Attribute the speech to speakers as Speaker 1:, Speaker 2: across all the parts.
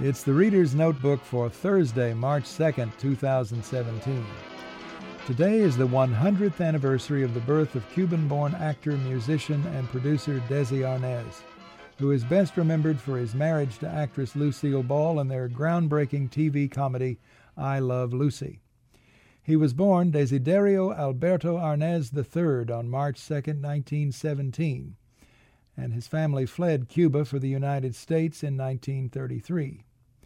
Speaker 1: It's the Reader's Notebook for Thursday, March 2nd, 2017. Today is the 100th anniversary of the birth of Cuban-born actor, musician, and producer Desi Arnaz, who is best remembered for his marriage to actress Lucille Ball and their groundbreaking TV comedy, I Love Lucy. He was born Desiderio Alberto Arnaz III on March 2, 1917, and his family fled Cuba for the United States in 1933.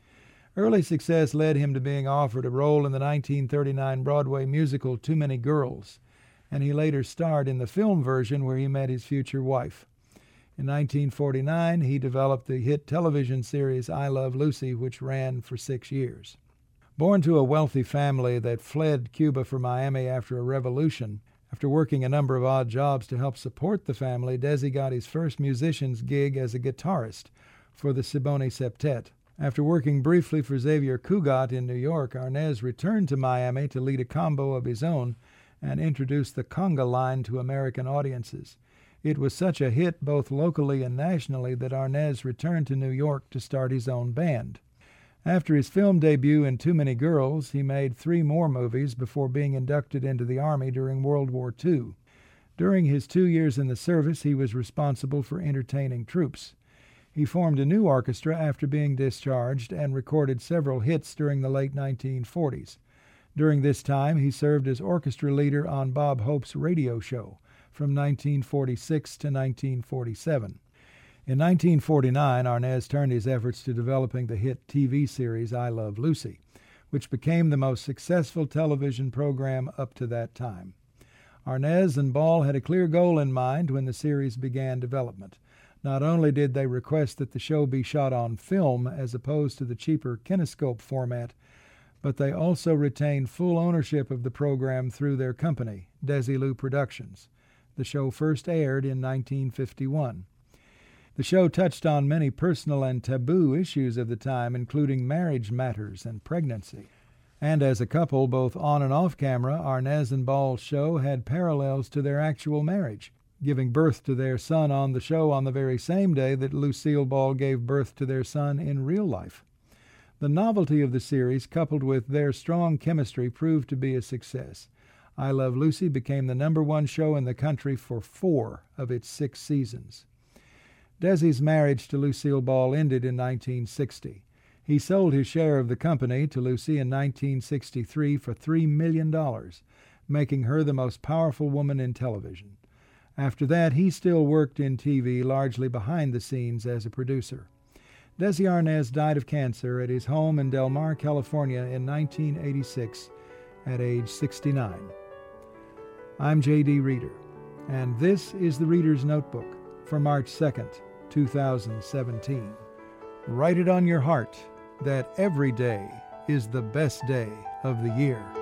Speaker 1: Early success led him to being offered a role in the 1939 Broadway musical Too Many Girls, and he later starred in the film version where he met his future wife. In 1949, he developed the hit television series I Love Lucy, which ran for 6 years. Born to a wealthy family that fled Cuba for Miami after a revolution, after working a number of odd jobs to help support the family, Desi got his first musician's gig as a guitarist for the Siboney Septet. After working briefly for Xavier Cugat in New York, Arnaz returned to Miami to lead a combo of his own and introduce the conga line to American audiences. It was such a hit both locally and nationally that Arnaz returned to New York to start his own band. After his film debut in Too Many Girls, he made 3 more movies before being inducted into the Army during World War II. During his 2 years in the service, he was responsible for entertaining troops. He formed a new orchestra after being discharged and recorded several hits during the late 1940s. During this time, he served as orchestra leader on Bob Hope's radio show from 1946 to 1947. In 1949, Arnaz turned his efforts to developing the hit TV series I Love Lucy, which became the most successful television program up to that time. Arnaz and Ball had a clear goal in mind when the series began development. Not only did they request that the show be shot on film as opposed to the cheaper kinescope format, but they also retained full ownership of the program through their company, Desilu Productions. The show first aired in 1951. The show touched on many personal and taboo issues of the time, including marriage matters and pregnancy. And as a couple, both on and off camera, Arnaz and Ball's show had parallels to their actual marriage, giving birth to their son on the show on the very same day that Lucille Ball gave birth to their son in real life. The novelty of the series, coupled with their strong chemistry, proved to be a success. I Love Lucy became the #1 show in the country for 4 of its 6 seasons. Desi's marriage to Lucille Ball ended in 1960. He sold his share of the company to Lucy in 1963 for $3 million, making her the most powerful woman in television. After that, he still worked in TV, largely behind the scenes as a producer. Desi Arnaz died of cancer at his home in Del Mar, California in 1986 at age 69. I'm J.D. Reader, and this is the Reader's Notebook for March 2nd, 2017. Write it on your heart that every day is the best day of the year.